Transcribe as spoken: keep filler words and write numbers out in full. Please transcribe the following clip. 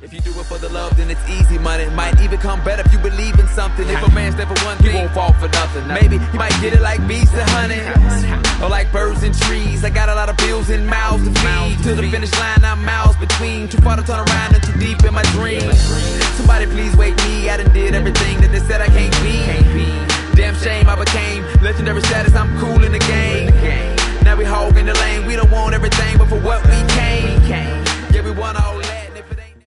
If you do it for the love, then it's easy money. Might even come better if you believe in something. If a man stand for one thing, he won't fall for nothing. Maybe he might get it like bees and honey, or like birds and trees. I got a lot of bills and mouths to feed. To the finish line, I'm miles between. Too far to turn around and too deep in my dreams. Somebody please wake me. I done did everything that they said I can't be. Damn shame I became legendary status. I'm cool in the game.